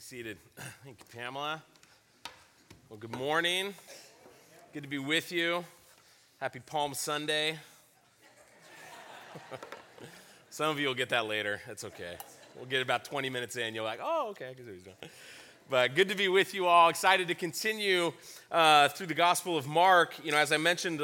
Seated. Thank you, Pamela. Well, good morning. Good to be with you. Happy Palm Sunday. Some of you will get that later. That's okay. We'll get about 20 minutes in. You're like, oh, okay, I can see what he's doing. But good to be with you all. Excited to continue through the Gospel of Mark. You know, as I mentioned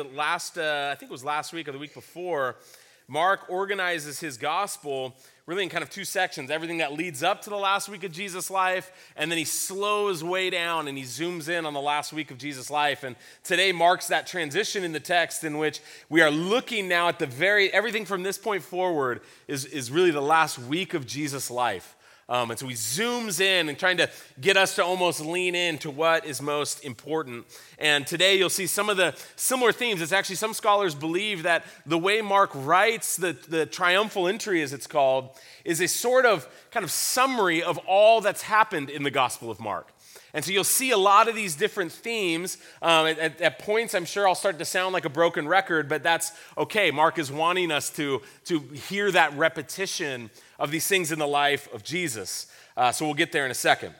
I think it was last week or the week before, Mark organizes his gospel really in kind of two sections, everything that leads up to the last week of Jesus' life, and then he slows way down and he zooms in on the last week of Jesus' life. And today marks that transition in the text in which we are looking now at everything from this point forward is really the last week of Jesus' life. And so he zooms in and trying to get us to almost lean into what is most important. And today you'll see some of the similar themes. It's actually some scholars believe that the way Mark writes the triumphal entry, as it's called, is a sort of kind of summary of all that's happened in the Gospel of Mark. And so you'll see a lot of these different themes. At points, I'm sure I'll start to sound like a broken record, but that's okay. Mark is wanting us to hear that repetition of these things in the life of Jesus. So we'll get there in a second.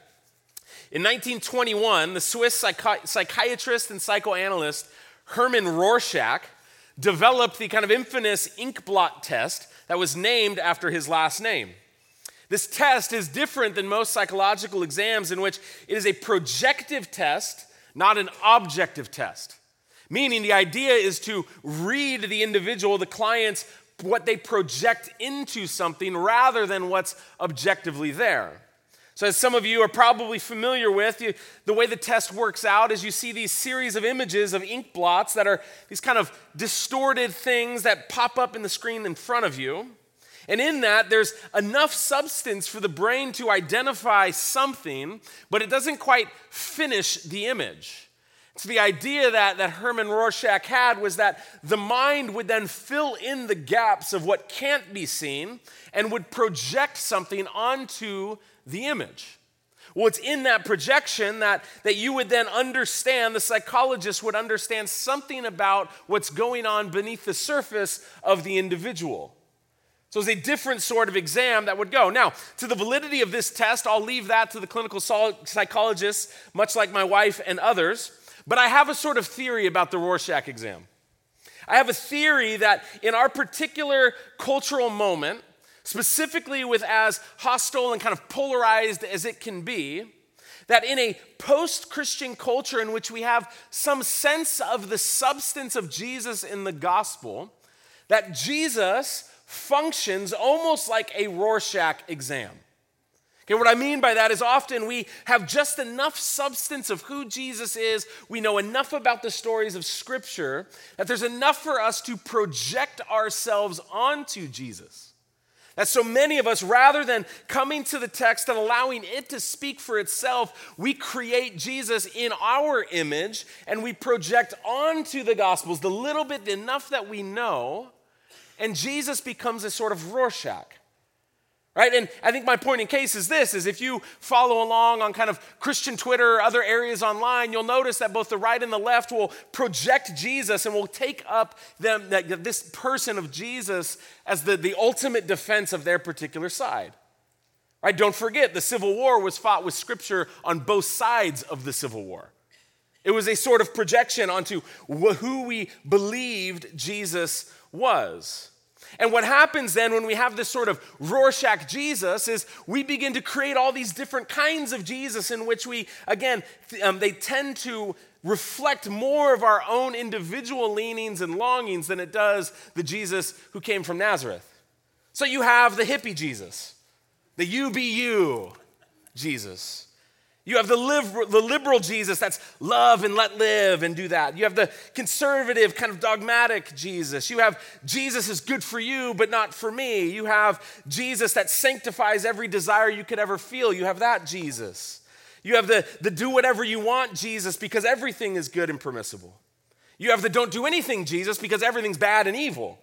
In 1921, the Swiss psychiatrist and psychoanalyst Hermann Rorschach developed the kind of infamous ink blot test that was named after his last name. This test is different than most psychological exams in which it is a projective test, not an objective test. Meaning the idea is to read the individual, the client's, what they project into something rather than what's objectively there. So as some of you are probably familiar with, the way the test works out is you see these series of images of ink blots that are these kind of distorted things that pop up in the screen in front of you. And in that, there's enough substance for the brain to identify something, but it doesn't quite finish the image. So the idea that Hermann Rorschach had was that the mind would then fill in the gaps of what can't be seen and would project something onto the image. Well, it's in that projection that you would then understand, the psychologist would understand something about what's going on beneath the surface of the individual. So it's a different sort of exam that would go. Now, to the validity of this test, I'll leave that to the clinical psychologists, much like my wife and others. But I have a sort of theory about the Rorschach exam. I have a theory that in our particular cultural moment, specifically with as hostile and kind of polarized as it can be, that in a post-Christian culture in which we have some sense of the substance of Jesus in the gospel, that Jesus functions almost like a Rorschach exam. Okay, what I mean by that is often we have just enough substance of who Jesus is, we know enough about the stories of Scripture, that there's enough for us to project ourselves onto Jesus. That so many of us, rather than coming to the text and allowing it to speak for itself, we create Jesus in our image and we project onto the Gospels the little bit, enough that we know, and Jesus becomes a sort of Rorschach. Right? And I think my point in case is this, is if you follow along on kind of Christian Twitter or other areas online, you'll notice that both the right and the left will project Jesus and will take up this person of Jesus as the ultimate defense of their particular side. Right? Don't forget, the Civil War was fought with Scripture on both sides of the Civil War. It was a sort of projection onto who we believed Jesus was. And what happens then when we have this sort of Rorschach Jesus is we begin to create all these different kinds of Jesus in which we, again, they tend to reflect more of our own individual leanings and longings than it does the Jesus who came from Nazareth. So you have the hippie Jesus, the you be you Jesus. You have the liberal Jesus, that's love and let live and do that. You have the conservative, kind of dogmatic Jesus. You have Jesus is good for you, but not for me. You have Jesus that sanctifies every desire you could ever feel. You have that Jesus. You have the do whatever you want Jesus because everything is good and permissible. You have the don't do anything Jesus because everything's bad and evil.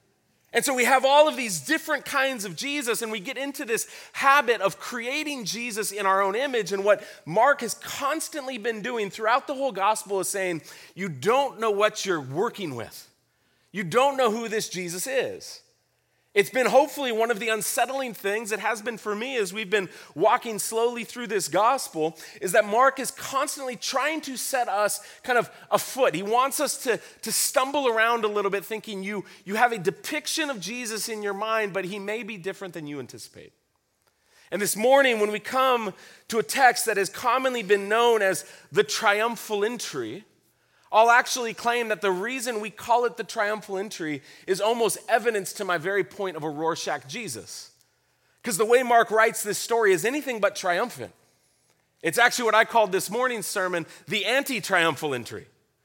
And so we have all of these different kinds of Jesus, and we get into this habit of creating Jesus in our own image. And what Mark has constantly been doing throughout the whole gospel is saying, you don't know what you're working with. You don't know who this Jesus is. It's been hopefully one of the unsettling things, it has been for me as we've been walking slowly through this gospel, is that Mark is constantly trying to set us kind of afoot. He wants us to stumble around a little bit thinking you have a depiction of Jesus in your mind, but he may be different than you anticipate. And this morning when we come to a text that has commonly been known as the triumphal entry, I'll actually claim that the reason we call it the triumphal entry is almost evidence to my very point of a Rorschach Jesus. Because the way Mark writes this story is anything but triumphant. It's actually what I called this morning's sermon, the anti-triumphal entry.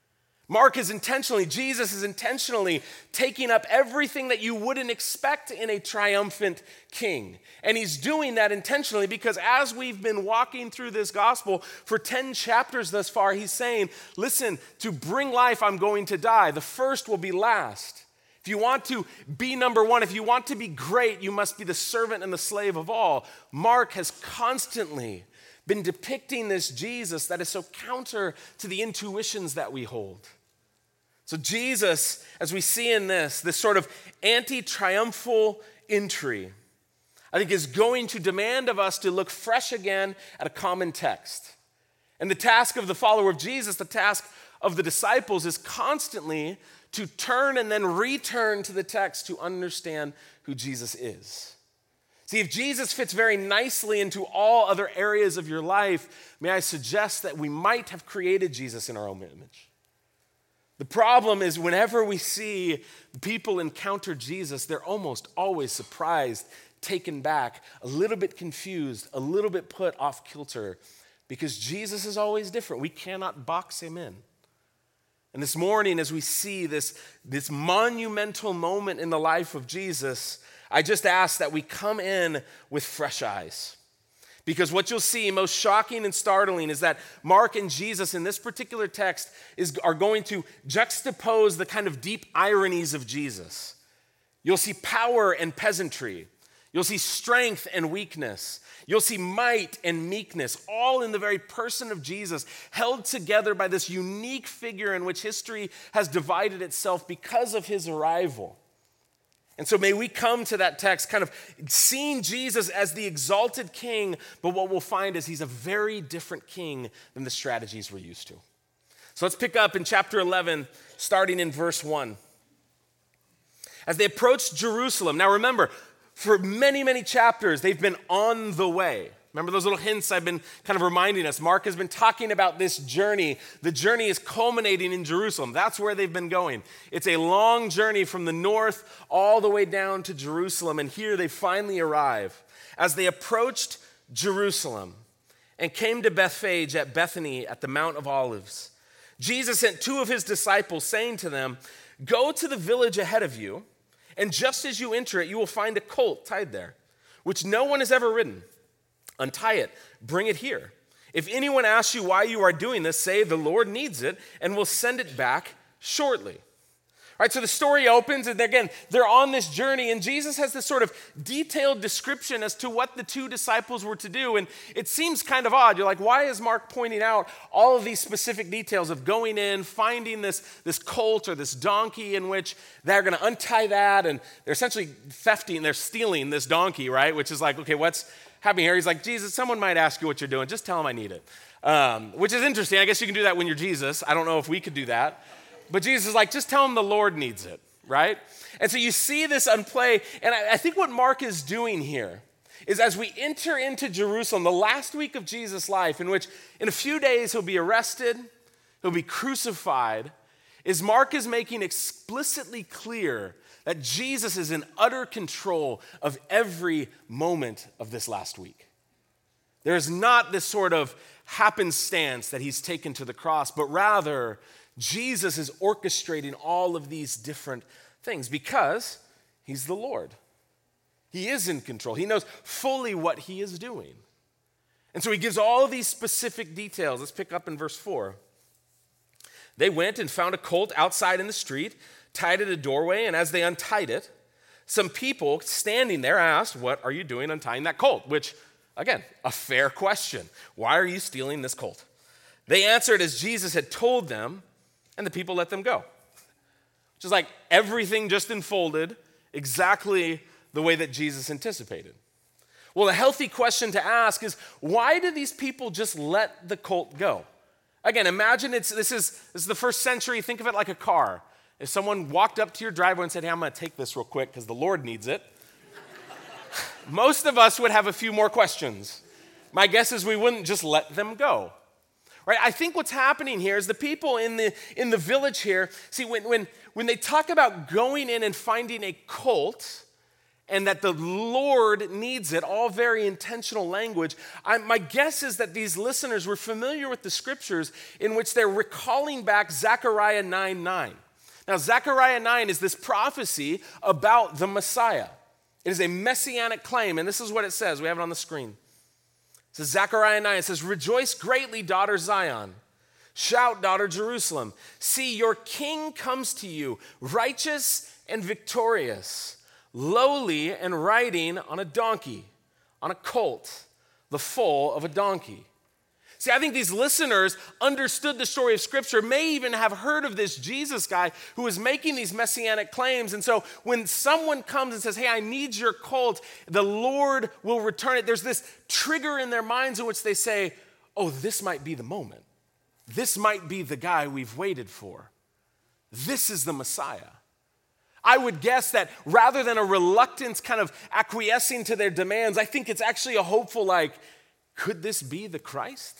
Jesus is intentionally taking up everything that you wouldn't expect in a triumphant king. And he's doing that intentionally because as we've been walking through this gospel for 10 chapters thus far, he's saying, listen, to bring life, I'm going to die. The first will be last. If you want to be number one, if you want to be great, you must be the servant and the slave of all. Mark has constantly been depicting this Jesus that is so counter to the intuitions that we hold. So Jesus, as we see in this sort of anti-triumphal entry, I think is going to demand of us to look fresh again at a common text. And the task of the follower of Jesus, the task of the disciples is constantly to turn and then return to the text to understand who Jesus is. See, if Jesus fits very nicely into all other areas of your life, may I suggest that we might have created Jesus in our own image. The problem is whenever we see people encounter Jesus, they're almost always surprised, taken back, a little bit confused, a little bit put off kilter, because Jesus is always different. We cannot box him in. And this morning, as we see this monumental moment in the life of Jesus, I just ask that we come in with fresh eyes. Because what you'll see, most shocking and startling, is that Mark and Jesus in this particular text are going to juxtapose the kind of deep ironies of Jesus. You'll see power and peasantry. You'll see strength and weakness. You'll see might and meekness, all in the very person of Jesus, held together by this unique figure in which history has divided itself because of his arrival. And so may we come to that text kind of seeing Jesus as the exalted king, but what we'll find is he's a very different king than the strategies we're used to. So let's pick up in chapter 11, starting in verse 1. As they approached Jerusalem, now remember, for many, many chapters, they've been on the way. Remember those little hints I've been kind of reminding us? Mark has been talking about this journey. The journey is culminating in Jerusalem. That's where they've been going. It's a long journey from the north all the way down to Jerusalem, and here they finally arrive. As they approached Jerusalem and came to Bethphage at Bethany at the Mount of Olives, Jesus sent two of his disciples, saying to them, "Go to the village ahead of you, and just as you enter it, you will find a colt tied there, which no one has ever ridden. Untie it, bring it here. If anyone asks you why you are doing this, say the Lord needs it, and we'll send it back shortly." All right, so the story opens, and again, they're on this journey, and Jesus has this sort of detailed description as to what the two disciples were to do, and it seems kind of odd. You're like, why is Mark pointing out all of these specific details of going in, finding this colt or this donkey in which they're going to untie that, and they're essentially they're stealing this donkey, right? Which is like, okay, what's happening here? He's like, Jesus, someone might ask you what you're doing. Just tell them I need it, which is interesting. I guess you can do that when you're Jesus. I don't know if we could do that. But Jesus is like, just tell them the Lord needs it, right? And so you see this unplay, and I think what Mark is doing here is as we enter into Jerusalem, the last week of Jesus' life, in which in a few days he'll be arrested, he'll be crucified, is Mark is making explicitly clear that Jesus is in utter control of every moment of this last week. There is not this sort of happenstance that he's taken to the cross, but rather Jesus is orchestrating all of these different things because he's the Lord. He is in control. He knows fully what he is doing. And so he gives all these specific details. Let's pick up in verse 4. They went and found a colt outside in the street, tied at a doorway, and as they untied it, some people standing there asked, "What are you doing untying that colt?" Which, again, a fair question. Why are you stealing this colt? They answered as Jesus had told them, and the people let them go. Which is like everything just unfolded exactly the way that Jesus anticipated? Well, a healthy question to ask is, why do these people just let the colt go? Again, imagine this is the first century. Think of it like a car. If someone walked up to your driveway and said, hey, I'm going to take this real quick because the Lord needs it, most of us would have a few more questions. My guess is we wouldn't just let them go. Right? I think what's happening here is the people in the village here, see, when they talk about going in and finding a colt, and that the Lord needs it, all very intentional language. My guess is that these listeners were familiar with the scriptures in which they're recalling back Zechariah 9:9. Now, Zechariah 9 is this prophecy about the Messiah. It is a messianic claim, and this is what it says. We have it on the screen. It says, Zechariah 9, it says, rejoice greatly, daughter Zion. Shout, daughter Jerusalem. See, your king comes to you, righteous and victorious, lowly and riding on a donkey, on a colt, the foal of a donkey. See, I think these listeners understood the story of Scripture, may even have heard of this Jesus guy who is making these messianic claims. And so when someone comes and says, hey, I need your colt, the Lord will return it. There's this trigger in their minds in which they say, oh, this might be the moment. This might be the guy we've waited for. This is the Messiah. I would guess that rather than a reluctance kind of acquiescing to their demands, I think it's actually a hopeful could this be the Christ?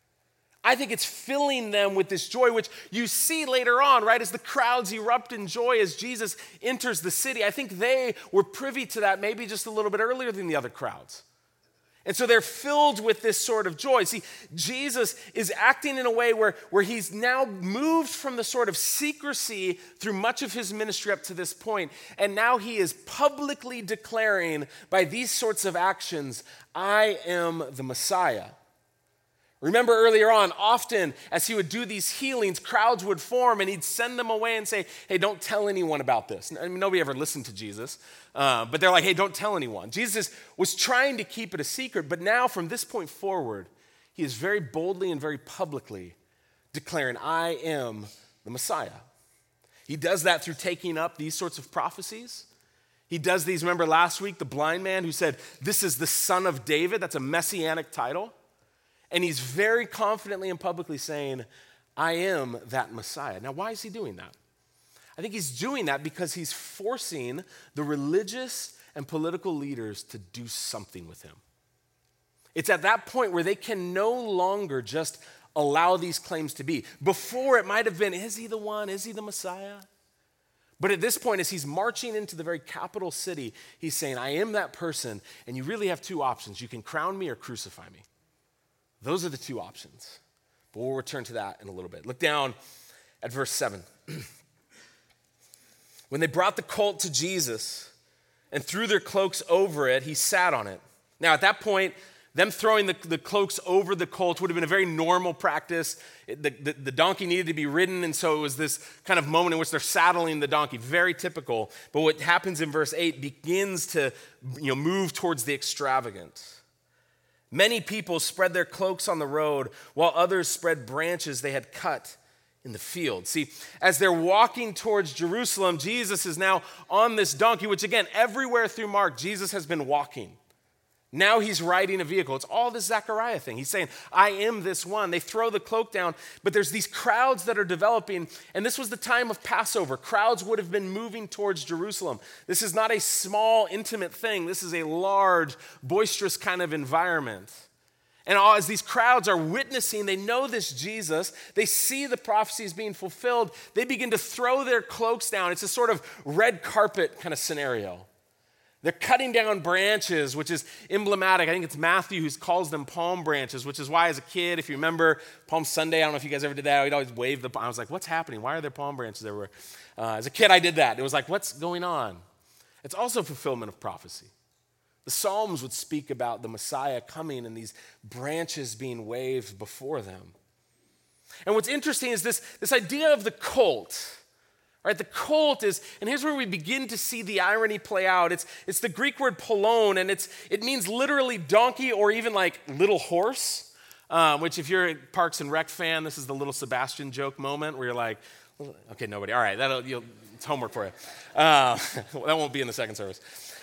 I think it's filling them with this joy, which you see later on, right? As the crowds erupt in joy as Jesus enters the city. I think they were privy to that maybe just a little bit earlier than the other crowds. And so they're filled with this sort of joy. See, Jesus is acting in a way where he's now moved from the sort of secrecy through much of his ministry up to this point, and now he is publicly declaring by these sorts of actions, I am the Messiah. Remember earlier on, often as he would do these healings, crowds would form and he'd send them away and say, hey, don't tell anyone about this. I mean, nobody ever listened to Jesus, but they're like, hey, don't tell anyone. Jesus was trying to keep it a secret, but now from this point forward, he is very boldly and very publicly declaring, I am the Messiah. He does that through taking up these sorts of prophecies. He does these, remember last week, the blind man who said, this is the Son of David. That's a messianic title. And he's very confidently and publicly saying, I am that Messiah. Now, why is he doing that? I think he's doing that because he's forcing the religious and political leaders to do something with him. It's at that point where they can no longer just allow these claims to be. Before, it might have been, is he the one? Is he the Messiah? But at this point, as he's marching into the very capital city, he's saying, I am that person, and you really have two options. You can crown me or crucify me. Those are the two options. But we'll return to that in a little bit. Look down at verse 7. When they brought the colt to Jesus and threw their cloaks over it, he sat on it. Now, at that point, them throwing the cloaks over the colt would have been a very normal practice. The donkey needed to be ridden, and so it was this kind of moment in which they're saddling the donkey. Very typical. But what happens in verse 8 begins to move towards the extravagant. Many people spread their cloaks on the road, while others spread branches they had cut in the field. See, as they're walking towards Jerusalem, Jesus is now on this donkey, which again, everywhere through Mark, Jesus has been walking. Now he's riding a vehicle. It's all this Zechariah thing. He's saying, I am this one. They throw the cloak down, but there's these crowds that are developing, and this was the time of Passover. Crowds would have been moving towards Jerusalem. This is not a small, intimate thing. This is a large, boisterous kind of environment. And as these crowds are witnessing, they know this Jesus, they see the prophecies being fulfilled, they begin to throw their cloaks down. It's a sort of red carpet kind of scenario. They're cutting down branches, which is emblematic. I think it's Matthew who calls them palm branches, which is why as a kid, if you remember Palm Sunday, I don't know if you guys ever did that, we'd always wave the palm. I was like, what's happening? Why are there palm branches everywhere? As a kid, I did that. It was like, what's going on? It's also fulfillment of prophecy. The Psalms would speak about the Messiah coming and these branches being waved before them. And what's interesting is this idea of the colt. Right, the colt is, and here's where we begin to see the irony play out. It's the Greek word polon, and it means literally donkey or even like little horse, which if you're a Parks and Rec fan, this is the little Sebastian joke moment where you're like, okay, nobody. All right, it's homework for you. That won't be in the second service.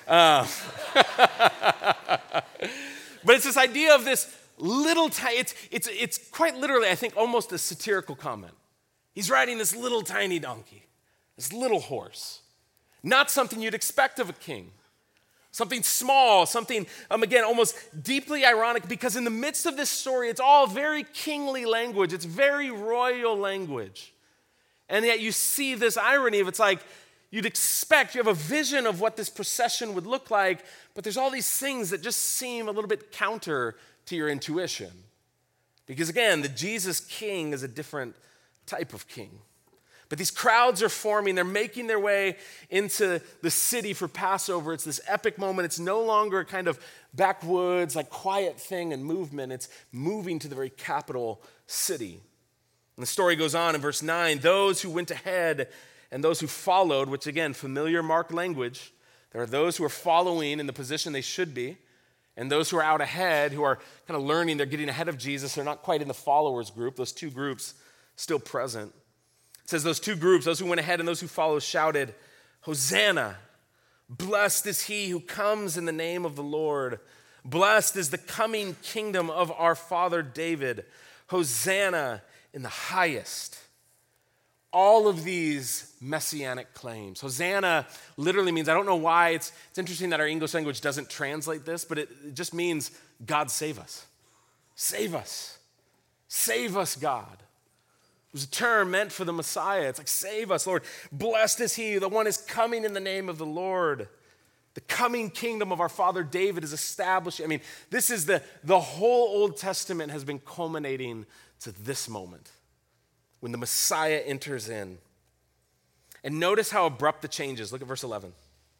But it's this idea of this little it's quite literally, I think, almost a satirical comment. He's riding this little tiny donkey, this little horse. Not something you'd expect of a king. Something small, something, again, almost deeply ironic, because in the midst of this story, it's all very kingly language. It's very royal language. And yet you see this irony of, it's like you'd expect, you have a vision of what this procession would look like, but there's all these things that just seem a little bit counter to your intuition. Because again, the Jesus king is a different type of king. But these crowds are forming. They're making their way into the city for Passover. It's this epic moment. It's no longer a kind of backwoods, like quiet thing and movement. It's moving to the very capital city. And the story goes on in verse 9. Those who went ahead and those who followed, which again, familiar Mark language. There are those who are following in the position they should be, and those who are out ahead, who are kind of learning, they're getting ahead of Jesus. They're not quite in the followers group. Those two groups still present. It says those two groups, those who went ahead and those who followed, shouted, "Hosanna! Blessed is he who comes in the name of the Lord. Blessed is the coming kingdom of our father David. Hosanna in the highest." All of these messianic claims. Hosanna literally means, I don't know why, it's interesting that our English language doesn't translate this, but it just means, God save us. Save us. Save us, God. It was a term meant for the Messiah. It's like, save us, Lord. Blessed is he, the one is coming in the name of the Lord. The coming kingdom of our father David is established. I mean, this is the whole Old Testament has been culminating to this moment when the Messiah enters in. And notice how abrupt the change is. Look at verse 11.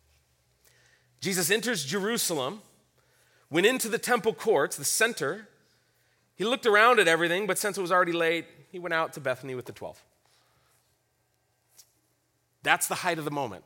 Jesus enters Jerusalem, went into the temple courts, the center. He looked around at everything, but since it was already late, he went out to Bethany with the 12. That's the height of the moment.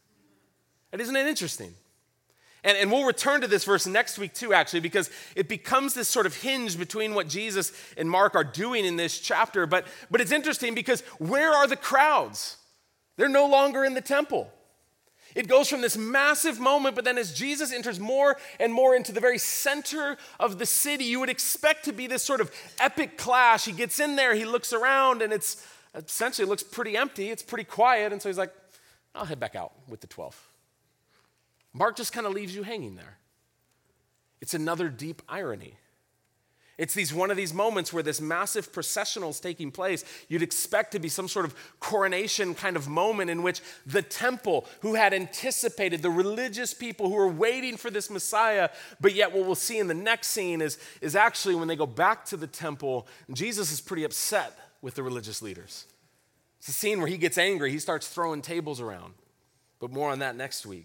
And isn't it interesting? And we'll return to this verse next week too, actually, because it becomes this sort of hinge between what Jesus and Mark are doing in this chapter. But it's interesting because where are the crowds? They're no longer in the temple. It goes from this massive moment, but then as Jesus enters more and more into the very center of the city, you would expect to be this sort of epic clash. He gets in there, he looks around, and it's essentially looks pretty empty. It's pretty quiet, and so he's like, I'll head back out with the 12. Mark just kind of leaves you hanging there. It's another deep irony. It's one of these moments where this massive processional is taking place. You'd expect to be some sort of coronation kind of moment in which the temple, who had anticipated, the religious people who were waiting for this Messiah, but yet what we'll see in the next scene is actually when they go back to the temple, Jesus is pretty upset with the religious leaders. It's a scene where he gets angry. He starts throwing tables around, but more on that next week.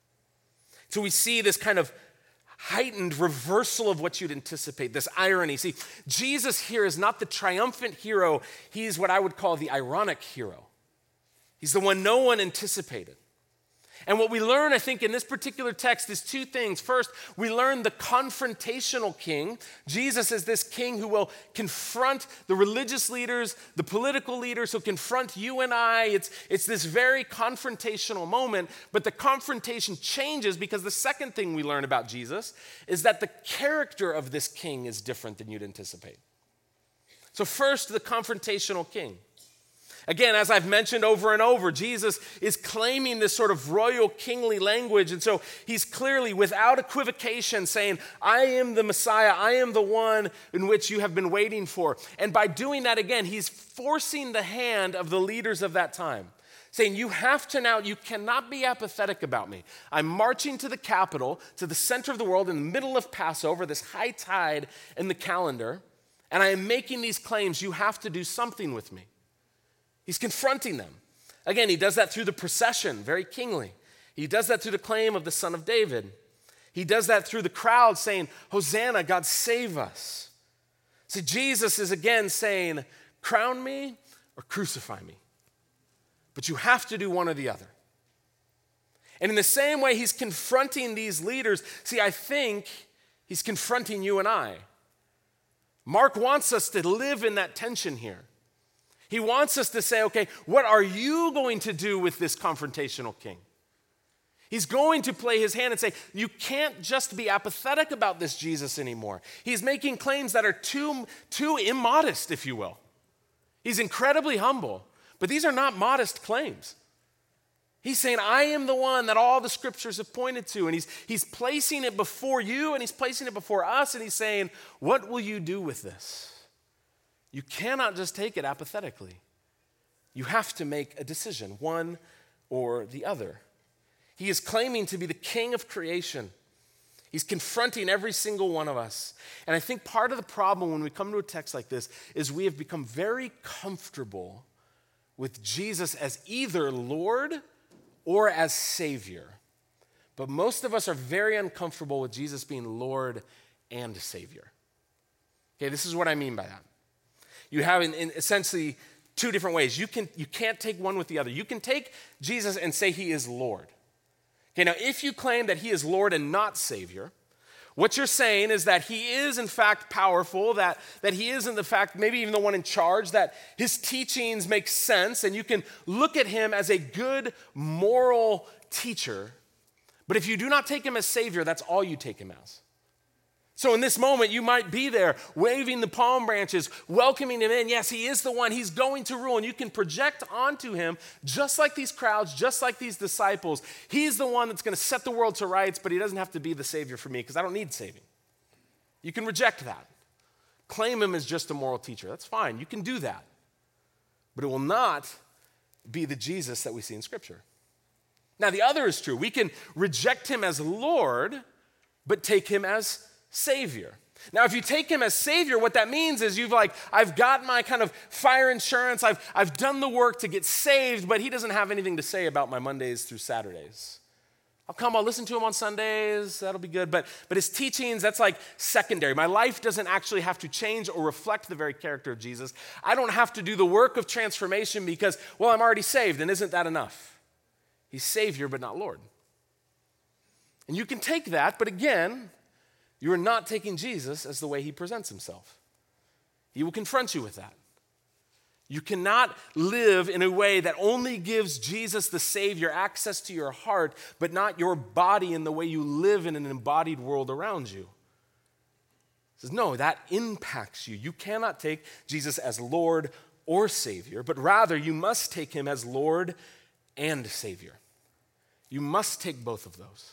So we see this kind of heightened reversal of what you'd anticipate, this irony. See, Jesus here is not the triumphant hero. He's what I would call the ironic hero. He's the one no one anticipated. And what we learn, I think, in this particular text is two things. First, we learn the confrontational king. Jesus is this king who will confront the religious leaders, the political leaders, who confront you and I. It's this very confrontational moment, but the confrontation changes because the second thing we learn about Jesus is that the character of this king is different than you'd anticipate. So first, the confrontational king. Again, as I've mentioned over and over, Jesus is claiming this sort of royal kingly language. And so he's clearly, without equivocation, saying, I am the Messiah. I am the one in which you have been waiting for. And by doing that, again, he's forcing the hand of the leaders of that time, saying, you have to now, you cannot be apathetic about me. I'm marching to the capital, to the center of the world, in the middle of Passover, this high tide in the calendar, and I am making these claims. You have to do something with me. He's confronting them. Again, he does that through the procession, very kingly. He does that through the claim of the Son of David. He does that through the crowd saying, Hosanna, God save us. See, Jesus is again saying, crown me or crucify me. But you have to do one or the other. And in the same way he's confronting these leaders, see, I think he's confronting you and I. Mark wants us to live in that tension here. He wants us to say, okay, what are you going to do with this confrontational king? He's going to play his hand and say, you can't just be apathetic about this Jesus anymore. He's making claims that are too immodest, if you will. He's incredibly humble, but these are not modest claims. He's saying, I am the one that all the scriptures have pointed to, and he's placing it before you, and he's placing it before us, and he's saying, what will you do with this? You cannot just take it apathetically. You have to make a decision, one or the other. He is claiming to be the king of creation. He's confronting every single one of us. And I think part of the problem when we come to a text like this is we have become very comfortable with Jesus as either Lord or as Savior. But most of us are very uncomfortable with Jesus being Lord and Savior. Okay, this is what I mean by that. You have in essentially two different ways. You can't take one with the other. You can take Jesus and say he is Lord. Okay, now if you claim that he is Lord and not Savior, what you're saying is that he is in fact powerful, that he is in the fact maybe even the one in charge, that his teachings make sense, and you can look at him as a good moral teacher. But if you do not take him as Savior, that's all you take him as. So in this moment, you might be there waving the palm branches, welcoming him in. Yes, he is the one. He's going to rule. And you can project onto him, just like these crowds, just like these disciples. He's the one that's going to set the world to rights, but he doesn't have to be the Savior for me because I don't need saving. You can reject that. Claim him as just a moral teacher. That's fine. You can do that. But it will not be the Jesus that we see in Scripture. Now, the other is true. We can reject him as Lord, but take him as Savior. Now, if you take him as Savior, what that means is I've got my kind of fire insurance, I've done the work to get saved, but he doesn't have anything to say about my Mondays through Saturdays. I'll listen to him on Sundays, that'll be good, but his teachings, that's like secondary. My life doesn't actually have to change or reflect the very character of Jesus. I don't have to do the work of transformation because, well, I'm already saved, and isn't that enough? He's Savior, but not Lord. And you can take that, but again, you are not taking Jesus as the way he presents himself. He will confront you with that. You cannot live in a way that only gives Jesus the Savior access to your heart, but not your body in the way you live in an embodied world around you. He says, no, that impacts you. You cannot take Jesus as Lord or Savior, but rather you must take him as Lord and Savior. You must take both of those.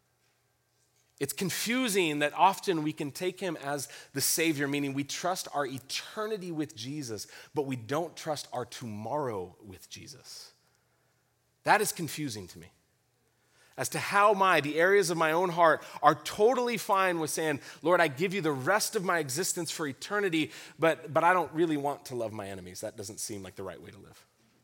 It's confusing that often we can take him as the Savior, meaning we trust our eternity with Jesus, but we don't trust our tomorrow with Jesus. That is confusing to me. As to how the areas of my own heart are totally fine with saying, Lord, I give you the rest of my existence for eternity, but I don't really want to love my enemies. That doesn't seem like the right way to live.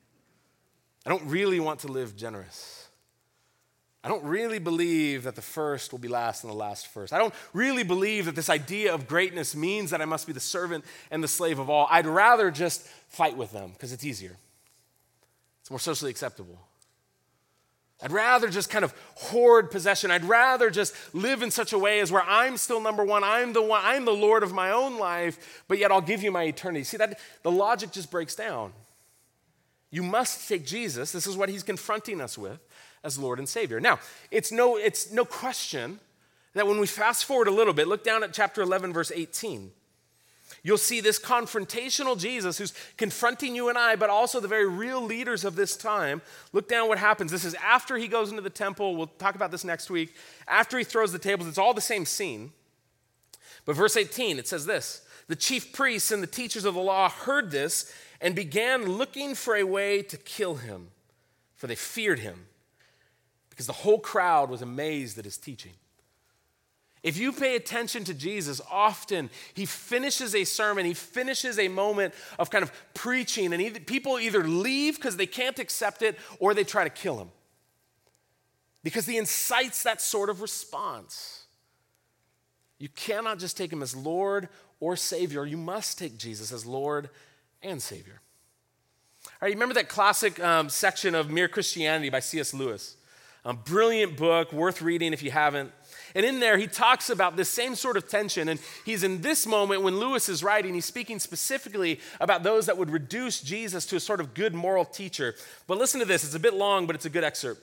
I don't really want to live generous. I don't really believe that the first will be last and the last first. I don't really believe that this idea of greatness means that I must be the servant and the slave of all. I'd rather just fight with them because it's easier. It's more socially acceptable. I'd rather just kind of hoard possession. I'd rather just live in such a way as where I'm still number one. I'm the Lord of my own life, but yet I'll give you my eternity. See, that the logic just breaks down. You must take Jesus. This is what he's confronting us with as Lord and Savior. Now, it's no question that when we fast forward a little bit, look down at chapter 11, verse 18. You'll see this confrontational Jesus who's confronting you and I, but also the very real leaders of this time. Look down what happens. This is after he goes into the temple. We'll talk about this next week. After he throws the tables, it's all the same scene. But verse 18, it says this: the chief priests and the teachers of the law heard this and began looking for a way to kill him, for they feared him, because the whole crowd was amazed at his teaching. If you pay attention to Jesus, often he finishes a sermon, he finishes a moment of kind of preaching, and people either leave because they can't accept it or they try to kill him. Because he incites that sort of response. You cannot just take him as Lord or Savior. You must take Jesus as Lord and Savior. All right, you remember that classic section of Mere Christianity by C.S. Lewis? A brilliant book, worth reading if you haven't. And in there, he talks about this same sort of tension. And he's in this moment when Lewis is writing, he's speaking specifically about those that would reduce Jesus to a sort of good moral teacher. But listen to this. It's a bit long, but it's a good excerpt.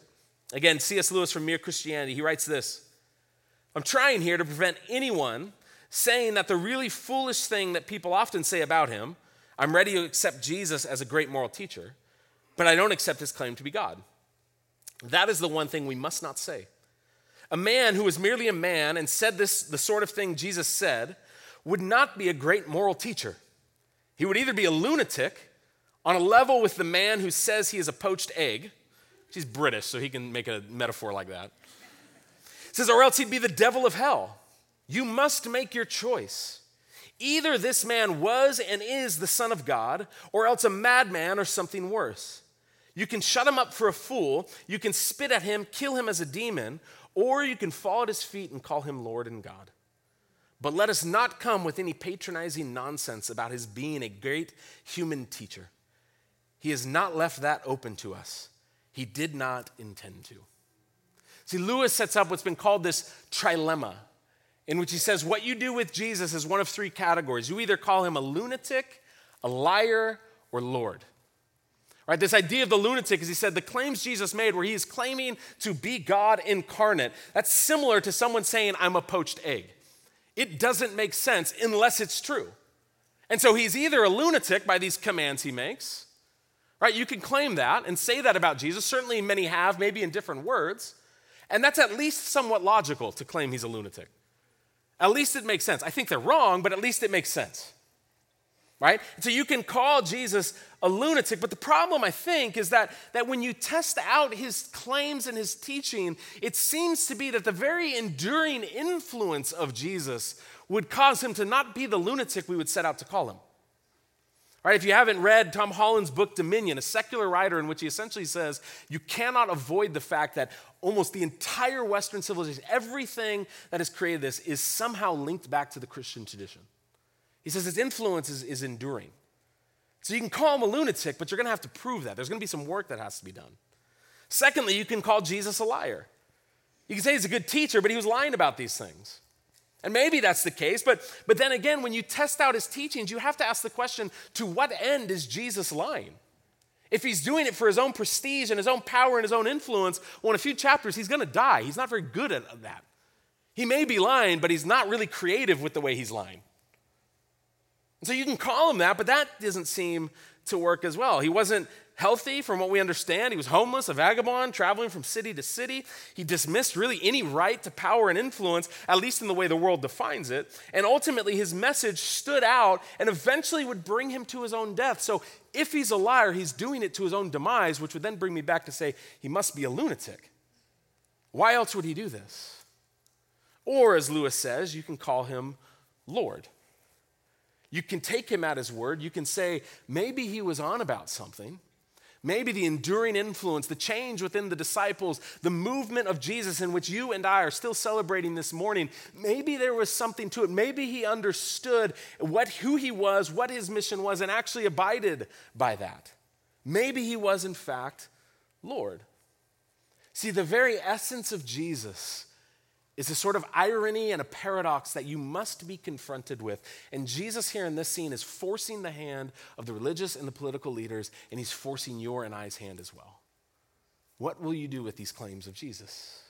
Again, C.S. Lewis from Mere Christianity, he writes this: I'm trying here to prevent anyone saying that the really foolish thing that people often say about him, I'm ready to accept Jesus as a great moral teacher, but I don't accept his claim to be God. That is the one thing we must not say. A man who was merely a man and said the sort of thing Jesus said, would not be a great moral teacher. He would either be a lunatic on a level with the man who says he is a poached egg. He's British, so he can make a metaphor like that. It says, or else he'd be the devil of hell. You must make your choice. Either this man was and is the Son of God, or else a madman or something worse. You can shut him up for a fool, you can spit at him, kill him as a demon, or you can fall at his feet and call him Lord and God. But let us not come with any patronizing nonsense about his being a great human teacher. He has not left that open to us. He did not intend to. See, Lewis sets up what's been called this trilemma, in which he says what you do with Jesus is one of three categories. You either call him a lunatic, a liar, or Lord. Right, this idea of the lunatic, as he said, the claims Jesus made where he is claiming to be God incarnate, that's similar to someone saying, I'm a poached egg. It doesn't make sense unless it's true. And so he's either a lunatic by these commands he makes, right? You can claim that and say that about Jesus. Certainly many have, maybe in different words. And that's at least somewhat logical to claim he's a lunatic. At least it makes sense. I think they're wrong, but at least it makes sense. Right? So you can call Jesus a lunatic, but the problem, I think, is that when you test out his claims and his teaching, it seems to be that the very enduring influence of Jesus would cause him to not be the lunatic we would set out to call him. Right? If you haven't read Tom Holland's book, Dominion, a secular writer in which he essentially says you cannot avoid the fact that almost the entire Western civilization, everything that has created this, is somehow linked back to the Christian tradition. He says his influence is enduring. So you can call him a lunatic, but you're going to have to prove that. There's going to be some work that has to be done. Secondly, you can call Jesus a liar. You can say he's a good teacher, but he was lying about these things. And maybe that's the case, but then again, when you test out his teachings, you have to ask the question, to what end is Jesus lying? If he's doing it for his own prestige and his own power and his own influence, well, in a few chapters, he's going to die. He's not very good at that. He may be lying, but he's not really creative with the way he's lying. And so you can call him that, but that doesn't seem to work as well. He wasn't healthy from what we understand. He was homeless, a vagabond, traveling from city to city. He dismissed really any right to power and influence, at least in the way the world defines it. And ultimately, his message stood out and eventually would bring him to his own death. So if he's a liar, he's doing it to his own demise, which would then bring me back to say he must be a lunatic. Why else would he do this? Or, as Lewis says, you can call him Lord. You can take him at his word. You can say, maybe he was on about something. Maybe the enduring influence, the change within the disciples, the movement of Jesus in which you and I are still celebrating this morning, maybe there was something to it. Maybe he understood who he was, what his mission was, and actually abided by that. Maybe he was, in fact, Lord. See, the very essence of Jesus is a sort of irony and a paradox that you must be confronted with. And Jesus here in this scene is forcing the hand of the religious and the political leaders, and he's forcing your and I's hand as well. What will you do with these claims of Jesus?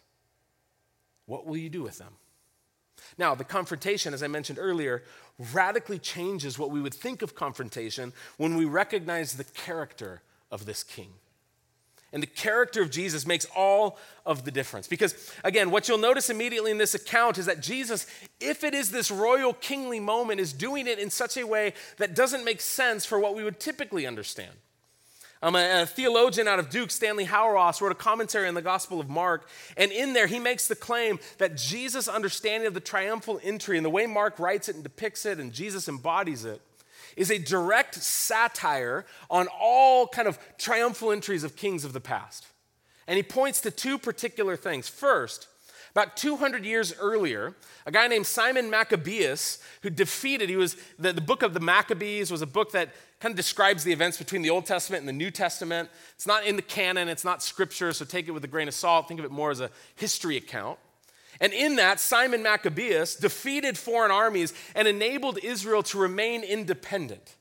What will you do with them? Now, the confrontation, as I mentioned earlier, radically changes what we would think of confrontation when we recognize the character of this king. And the character of Jesus makes all of the difference. Because, again, what you'll notice immediately in this account is that Jesus, if it is this royal kingly moment, is doing it in such a way that doesn't make sense for what we would typically understand. A theologian out of Duke, Stanley Hauerwas, wrote a commentary on the Gospel of Mark, and in there he makes the claim that Jesus' understanding of the triumphal entry and the way Mark writes it and depicts it and Jesus embodies it is a direct satire on all kind of triumphal entries of kings of the past. And he points to two particular things. First, about 200 years earlier, a guy named Simon Maccabeus, who defeated, the book of the Maccabees was a book that kind of describes the events between the Old Testament and the New Testament. It's not in the canon, it's not scripture, so take it with a grain of salt. Think of it more as a history account. And in that, Simon Maccabeus defeated foreign armies and enabled Israel to remain independent.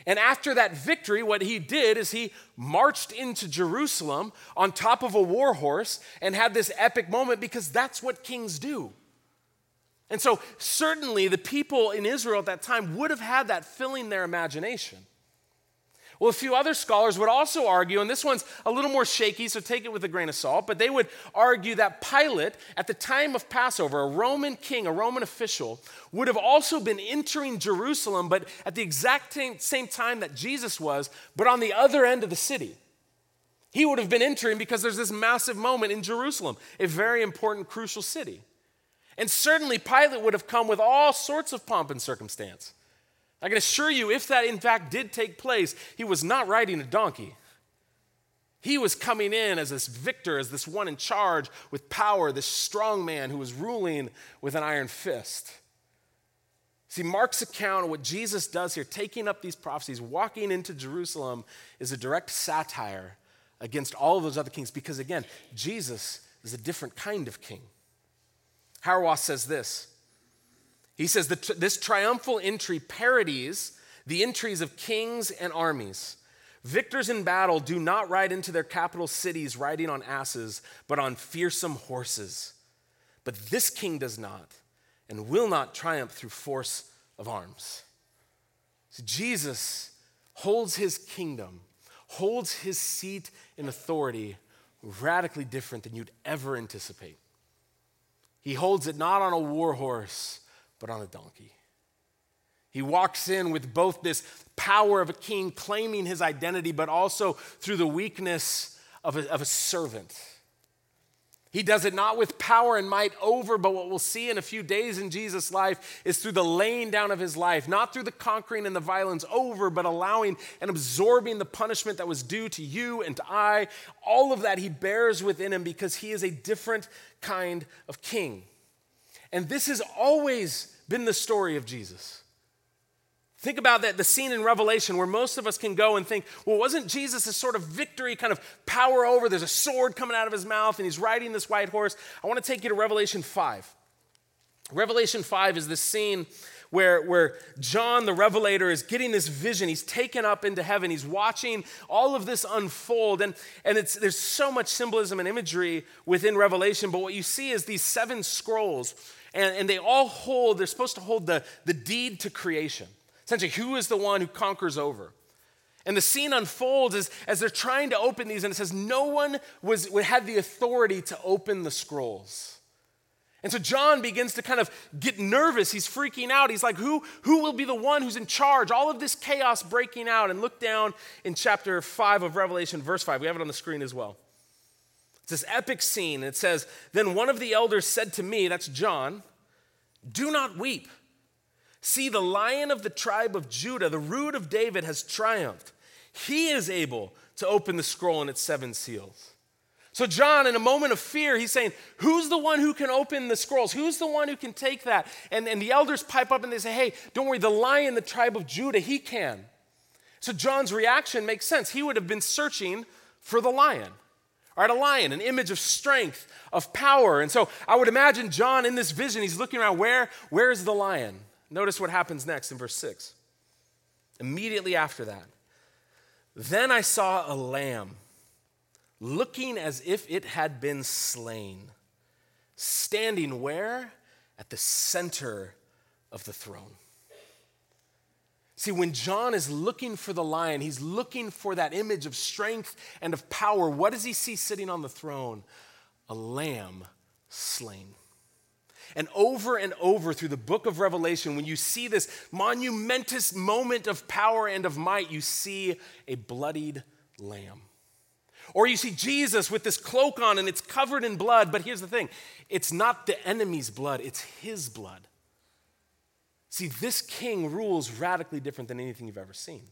And after that victory, what he did is he marched into Jerusalem on top of a war horse and had this epic moment because that's what kings do. And so certainly the people in Israel at that time would have had that filling their imagination. Well, a few other scholars would also argue, and this one's a little more shaky, so take it with a grain of salt, but they would argue that Pilate, at the time of Passover, a Roman king, a Roman official, would have also been entering Jerusalem, but at the exact same time that Jesus was, but on the other end of the city. He would have been entering because there's this massive moment in Jerusalem, a very important, crucial city. And certainly Pilate would have come with all sorts of pomp and circumstance. I can assure you, if that in fact did take place, he was not riding a donkey. He was coming in as this victor, as this one in charge with power, this strong man who was ruling with an iron fist. See, Mark's account of what Jesus does here, taking up these prophecies, walking into Jerusalem, is a direct satire against all of those other kings because, again, Jesus is a different kind of king. Hauerwas says this. He says that this triumphal entry parodies the entries of kings and armies. Victors in battle do not ride into their capital cities riding on asses, but on fearsome horses. But this king does not and will not triumph through force of arms. So Jesus holds his kingdom, holds his seat in authority radically different than you'd ever anticipate. He holds it not on a war horse, but on a donkey. He walks in with both this power of a king claiming his identity, but also through the weakness of a servant. He does it not with power and might over, but what we'll see in a few days in Jesus' life is through the laying down of his life, not through the conquering and the violence over, but allowing and absorbing the punishment that was due to you and to I. All of that he bears within him because he is a different kind of king. And this has always been the story of Jesus. Think about that, the scene in Revelation where most of us can go and think, well, wasn't Jesus this sort of victory kind of power over? There's a sword coming out of his mouth and he's riding this white horse. I want to take you to Revelation 5. Revelation 5 is this scene where John the Revelator is getting this vision. He's taken up into heaven. He's watching all of this unfold. And there's so much symbolism and imagery within Revelation. But what you see is these 7 scrolls. And they all hold, they're supposed to hold the deed to creation. Essentially, who is the one who conquers over? And the scene unfolds as they're trying to open these. And it says no one had the authority to open the scrolls. And so John begins to kind of get nervous. He's freaking out. He's like, who will be the one who's in charge? All of this chaos breaking out. And look down in chapter 5 of Revelation, verse 5. We have it on the screen as well. It's this epic scene. It says, then one of the elders said to me, that's John, do not weep. See, the Lion of the tribe of Judah, the Root of David, has triumphed. He is able to open the scroll and its 7 seals. So John, in a moment of fear, he's saying, who's the one who can open the scrolls? Who's the one who can take that? And the elders pipe up and they say, hey, don't worry, the Lion, the tribe of Judah, he can. So John's reaction makes sense. He would have been searching for the lion. All right, a lion, an image of strength, of power. And so I would imagine John in this vision, he's looking around, where is the lion? Notice what happens next in verse 6. Immediately after that, then I saw a lamb, looking as if it had been slain, standing where? At the center of the throne. See, when John is looking for the lion, he's looking for that image of strength and of power. What does he see sitting on the throne? A lamb slain. And over through the book of Revelation, when you see this monumentous moment of power and of might, you see a bloodied lamb. Or you see Jesus with this cloak on and it's covered in blood. But here's the thing. It's not the enemy's blood. It's his blood. See, this king rules radically different than anything you've ever seen.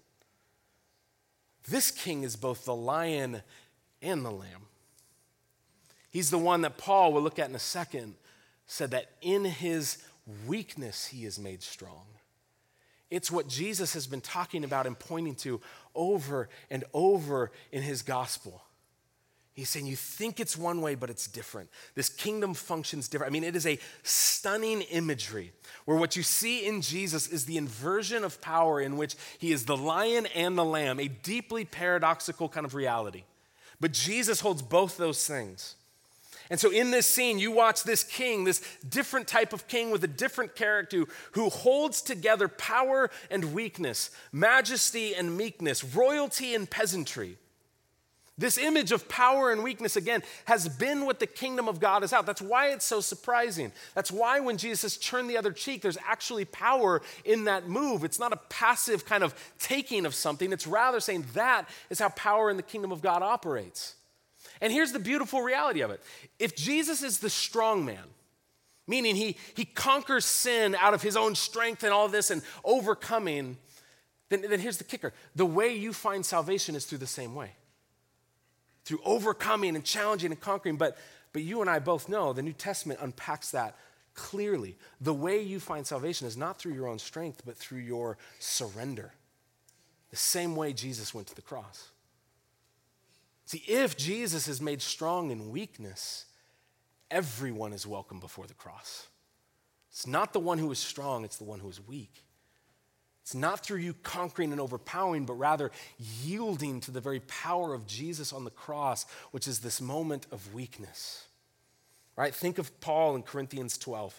This king is both the lion and the lamb. He's the one that Paul, we'll look at in a second, said that in his weakness he is made strong. It's what Jesus has been talking about and pointing to over and over in his gospel. He's saying you think it's one way, but it's different. This kingdom functions different. I mean, it is a stunning imagery where what you see in Jesus is the inversion of power in which he is the lion and the lamb, a deeply paradoxical kind of reality. But Jesus holds both those things. And so in this scene, you watch this king, this different type of king with a different character who holds together power and weakness, majesty and meekness, royalty and peasantry. This image of power and weakness, again, has been what the kingdom of God is out. That's why it's so surprising. That's why when Jesus says turn the other cheek, there's actually power in that move. It's not a passive kind of taking of something. It's rather saying that is how power in the kingdom of God operates. And here's the beautiful reality of it. If Jesus is the strong man, meaning he conquers sin out of his own strength and all this and overcoming, then here's the kicker. The way you find salvation is through the same way. Through overcoming and challenging and conquering. But you and I both know the New Testament unpacks that clearly. The way you find salvation is not through your own strength, but through your surrender. The same way Jesus went to the cross. See, if Jesus is made strong in weakness, everyone is welcome before the cross. It's not the one who is strong, it's the one who is weak. It's not through you conquering and overpowering, but rather yielding to the very power of Jesus on the cross, which is this moment of weakness. Right? Think of Paul in Corinthians 12.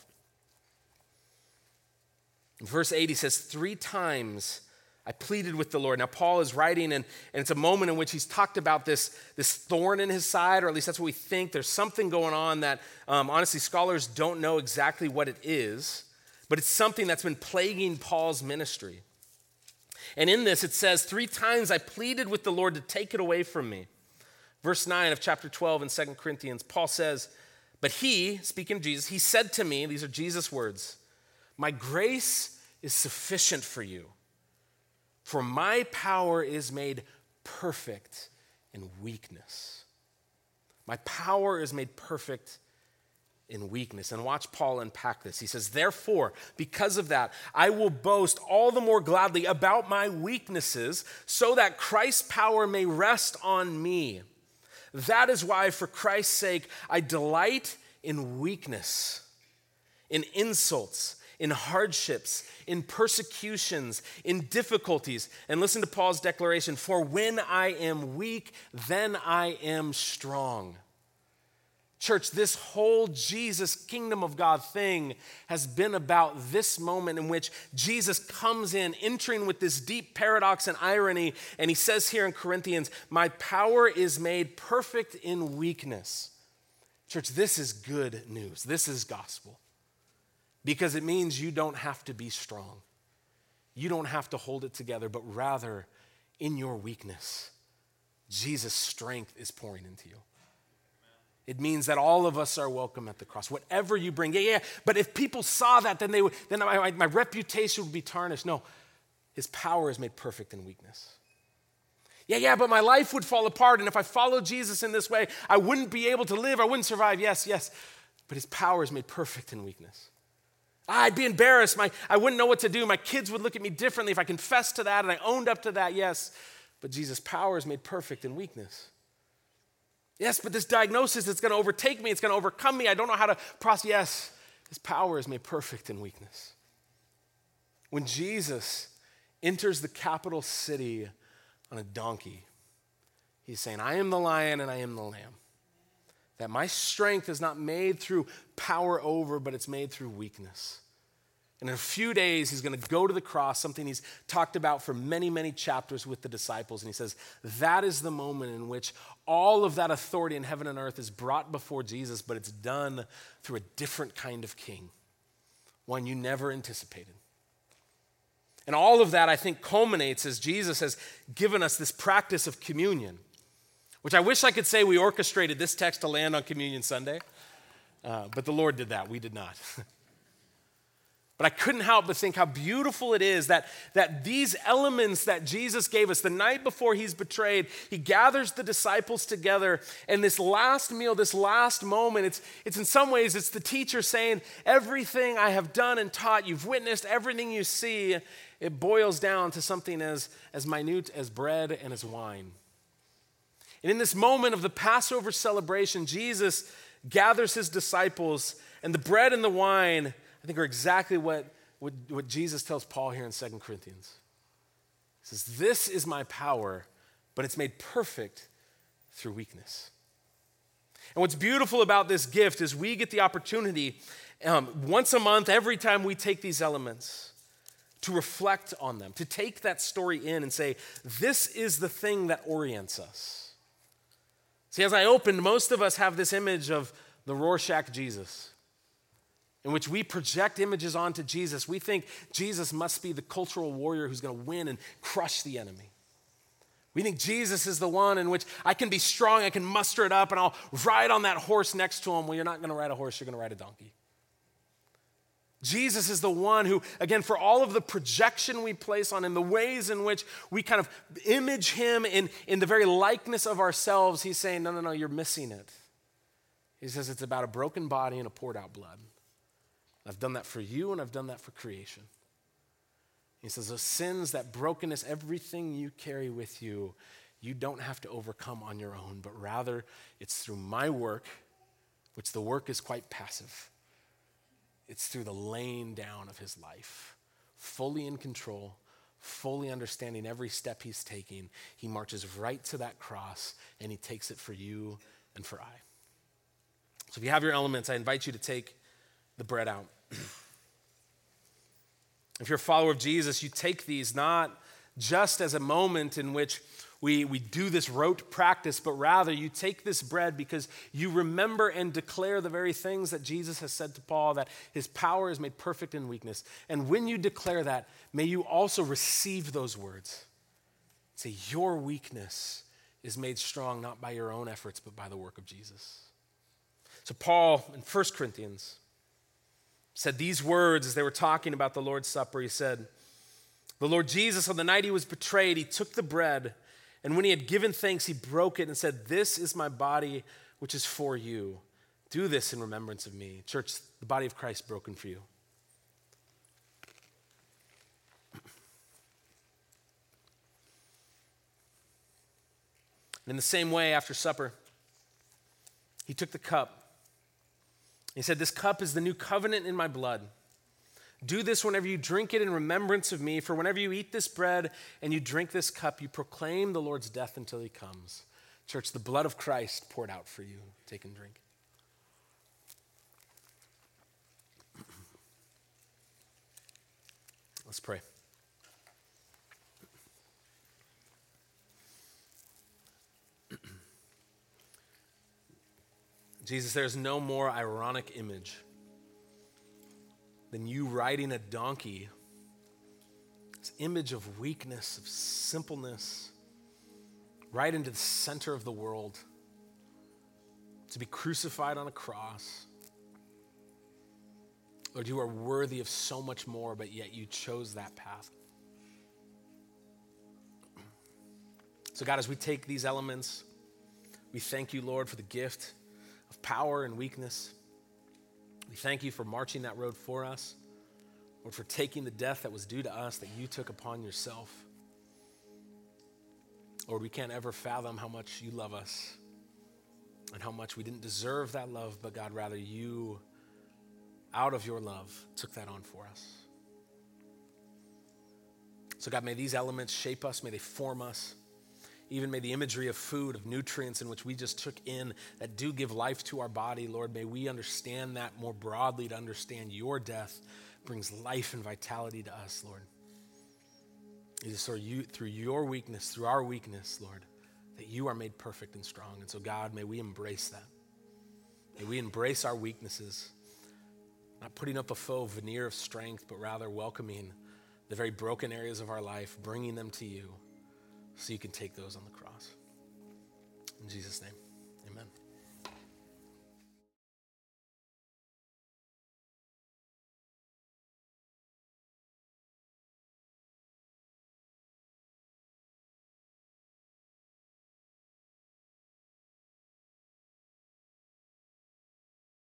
In verse 8, he says, 3 times I pleaded with the Lord. Now, Paul is writing, and it's a moment in which he's talked about this thorn in his side, or at least that's what we think. There's something going on that, honestly, scholars don't know exactly what it is, but it's something that's been plaguing Paul's ministry. And in this, it says, 3 times I pleaded with the Lord to take it away from me. Verse 9 of chapter 12 in 2 Corinthians, Paul says, but he, speaking of Jesus, he said to me, these are Jesus' words, my grace is sufficient for you. For my power is made perfect in weakness. My power is made perfect in weakness. And watch Paul unpack this. He says, therefore, because of that, I will boast all the more gladly about my weaknesses so that Christ's power may rest on me. That is why, for Christ's sake, I delight in weakness, in insults, in hardships, in persecutions, in difficulties. And listen to Paul's declaration, for when I am weak, then I am strong. Church, this whole Jesus kingdom of God thing has been about this moment in which Jesus comes in, entering with this deep paradox and irony, and he says here in Corinthians, my power is made perfect in weakness. Church, this is good news. This is gospel. Because it means you don't have to be strong. You don't have to hold it together, but rather in your weakness, Jesus' strength is pouring into you. It means that all of us are welcome at the cross. Whatever you bring, but if people saw that, then my reputation would be tarnished. No, his power is made perfect in weakness. But my life would fall apart, and if I followed Jesus in this way, I wouldn't be able to live, I wouldn't survive. Yes, but his power is made perfect in weakness. I'd be embarrassed. I wouldn't know what to do. My kids would look at me differently if I confessed to that and I owned up to that, yes. But Jesus' power is made perfect in weakness. Yes, but this diagnosis, it's going to overtake me. It's going to overcome me. I don't know how to process. Yes, his power is made perfect in weakness. When Jesus enters the capital city on a donkey, he's saying, I am the lion and I am the lamb. That my strength is not made through power over, but it's made through weakness. And in a few days, he's going to go to the cross, something he's talked about for many, many chapters with the disciples. And he says, that is the moment in which all of that authority in heaven and earth is brought before Jesus, but it's done through a different kind of king, one you never anticipated. And all of that, I think, culminates as Jesus has given us this practice of communion, which I wish I could say we orchestrated this text to land on Communion Sunday, but the Lord did that. We did not. But I couldn't help but think how beautiful it is that these elements that Jesus gave us the night before he's betrayed, he gathers the disciples together, and this last meal, this last moment, it's in some ways, it's the teacher saying, everything I have done and taught, you've witnessed, everything you see, it boils down to something as minute as bread and as wine. And in this moment of the Passover celebration, Jesus gathers his disciples, and the bread and the wine, I think, are exactly what Jesus tells Paul here in 2 Corinthians. He says, this is my power, but it's made perfect through weakness. And what's beautiful about this gift is we get the opportunity once a month, every time we take these elements, to reflect on them, to take that story in and say, this is the thing that orients us. See, as I opened, most of us have this image of the Rorschach Jesus, in which we project images onto Jesus. We think Jesus must be the cultural warrior who's going to win and crush the enemy. We think Jesus is the one in which I can be strong, I can muster it up, and I'll ride on that horse next to him. Well, you're not going to ride a horse, you're going to ride a donkey. Jesus is the one who, again, for all of the projection we place on him, the ways in which we kind of image him in the very likeness of ourselves, he's saying, no, you're missing it. He says it's about a broken body and a poured out blood. I've done that for you, and I've done that for creation. He says those sins, that brokenness, everything you carry with you, you don't have to overcome on your own, but rather it's through my work, which the work is quite passive. It's through the laying down of his life, fully in control, fully understanding every step he's taking. He marches right to that cross, and he takes it for you and for I. So if you have your elements, I invite you to take the bread out. If you're a follower of Jesus, you take these not just as a moment in which we do this rote practice, but rather you take this bread because you remember and declare the very things that Jesus has said to Paul, that his power is made perfect in weakness. And when you declare that, may you also receive those words. Say, your weakness is made strong not by your own efforts, but by the work of Jesus. So Paul in 1 Corinthians said these words as they were talking about the Lord's Supper. He said, the Lord Jesus, on the night he was betrayed, he took the bread, and when he had given thanks, he broke it and said, this is my body, which is for you. Do this in remembrance of me. Church, the body of Christ broken for you. And in the same way, after supper, he took the cup. He said, this cup is the new covenant in my blood. Do this whenever you drink it in remembrance of me, for whenever you eat this bread and you drink this cup, you proclaim the Lord's death until he comes. Church, the blood of Christ poured out for you. Take and drink. Let's pray. Jesus, there's no more ironic image than you riding a donkey. This image of weakness, of simpleness, right into the center of the world, to be crucified on a cross. Lord, you are worthy of so much more, but yet you chose that path. So God, as we take these elements, we thank you, Lord, for the gift of power and weakness. We thank you for marching that road for us, Lord, for taking the death that was due to us that you took upon yourself. Lord, we can't ever fathom how much you love us and how much we didn't deserve that love, but God, rather you, out of your love, took that on for us. So God, may these elements shape us, may they form us. Even may the imagery of food, of nutrients in which we just took in that do give life to our body, Lord, may we understand that more broadly, to understand your death brings life and vitality to us, Lord. It is through your weakness, through our weakness, Lord, that you are made perfect and strong. And so God, may we embrace that. May we embrace our weaknesses, not putting up a faux veneer of strength, but rather welcoming the very broken areas of our life, bringing them to you, so you can take those on the cross. In Jesus' name.